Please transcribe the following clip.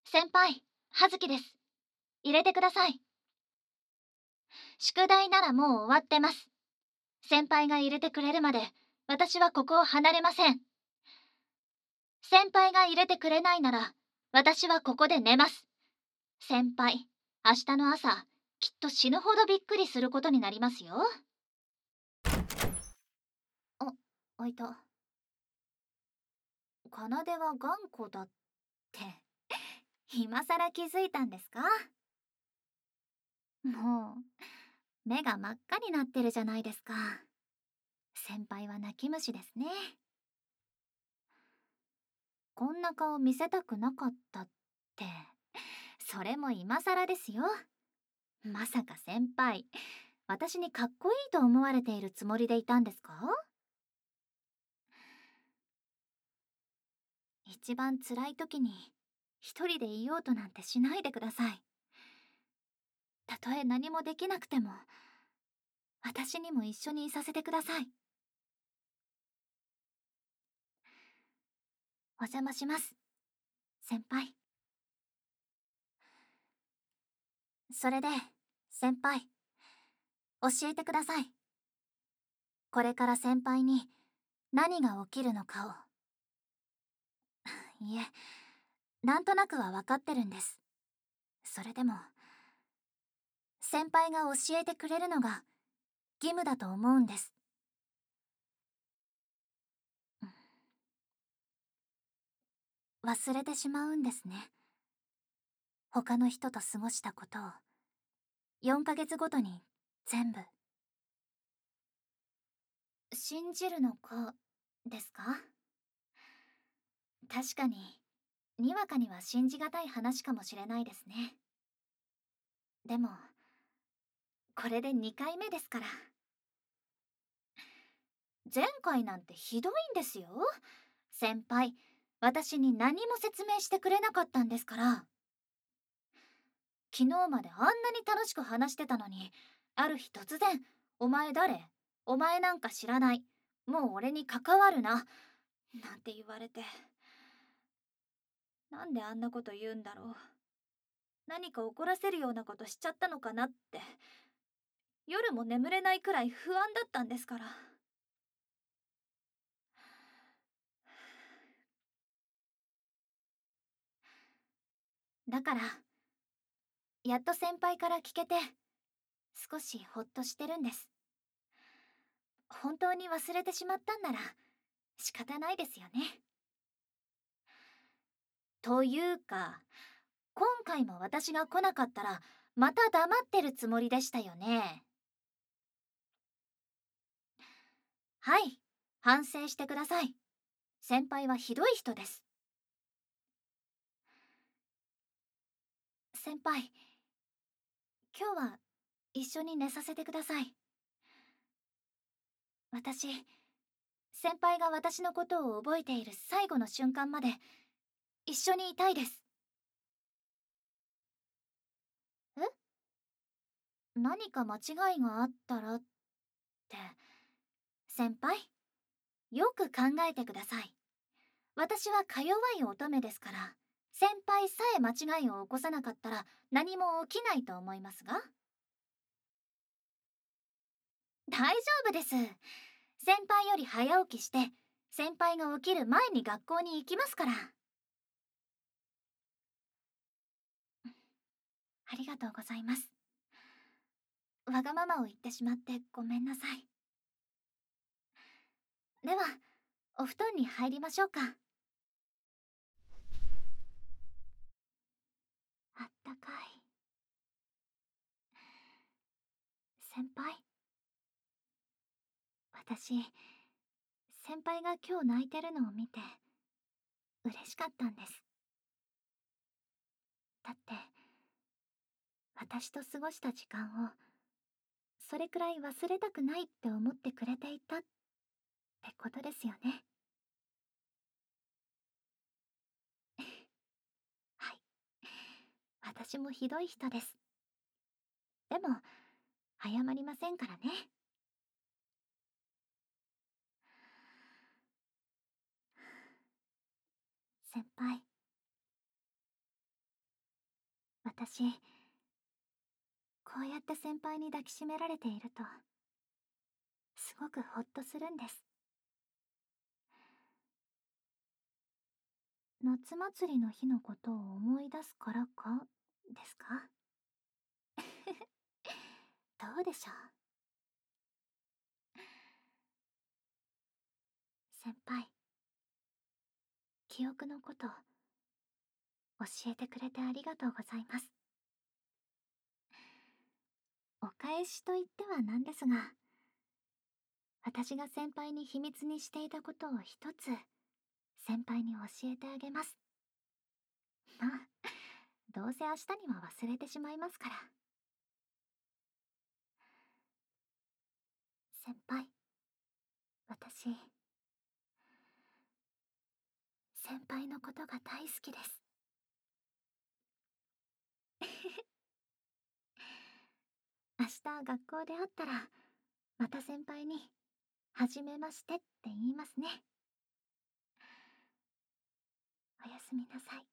先輩、葉月です。入れてください。宿題ならもう終わってます。先輩が入れてくれるまで、私はここを離れません。先輩が入れてくれないなら、私はここで寝ます。先輩、明日の朝、きっと死ぬほどびっくりすることになりますよ。開いた。奏は頑固だって、今さら気づいたんですか？もう、目が真っ赤になってるじゃないですか。先輩は泣き虫ですね。こんな顔見せたくなかったって、それも今さらですよ。まさか先輩、私にかっこいいと思われているつもりでいたんですか？一番辛い時に一人でいようとなんてしないでください。たとえ何もできなくても、私にも一緒にいさせてください。お邪魔します、先輩。それで、先輩、教えてください。これから先輩に何が起きるのかを。いえ、なんとなくは分かってるんです。それでも、先輩が教えてくれるのが義務だと思うんです。忘れてしまうんですね。他の人と過ごしたことを、4ヶ月ごとに全部。信じるのか、ですか？確かに、にわかには信じがたい話かもしれないですね。でも、これで2回目ですから。前回なんてひどいんですよ。先輩、私に何も説明してくれなかったんですから。昨日まであんなに楽しく話してたのに、ある日突然、お前誰？お前なんか知らない。もう俺に関わるな。なんて言われて。なんであんなこと言うんだろう。何か怒らせるようなことしちゃったのかなって。夜も眠れないくらい不安だったんですから。だから、やっと先輩から聞けて、少しほっとしてるんです。本当に忘れてしまったんなら仕方ないですよね。というか、今回も私が来なかったらまた黙ってるつもりでしたよね。はい、反省してください。先輩はひどい人です。先輩、今日は一緒に寝させてください。私、先輩が私のことを覚えている最後の瞬間まで一緒にいたいです。え？何か間違いがあったらって、先輩、よく考えてください。私はか弱い乙女ですから、先輩さえ間違いを起こさなかったら何も起きないと思いますが。大丈夫です。先輩より早起きして、先輩が起きる前に学校に行きますから。ありがとうございます。わがままを言ってしまってごめんなさい。では、お布団に入りましょうか。あったかい。先輩、私、先輩が今日泣いてるのを見て嬉しかったんです。だって私と過ごした時間をそれくらい忘れたくないって思ってくれていたってことですよね。はい、私もひどい人です。でも謝りませんからね。先輩、 私、こうやって先輩に抱きしめられていると、すごくほっとするんです。夏祭りの日のことを思い出すからか、ですか？どうでしょう。先輩、記憶のこと、教えてくれてありがとうございます。お返しと言ってはなんですが、私が先輩に秘密にしていたことを一つ、先輩に教えてあげます。まあ、どうせ明日には忘れてしまいますから。先輩、私、先輩のことが大好きです。明日学校で会ったら、また先輩に、はじめましてって言いますね。おやすみなさい。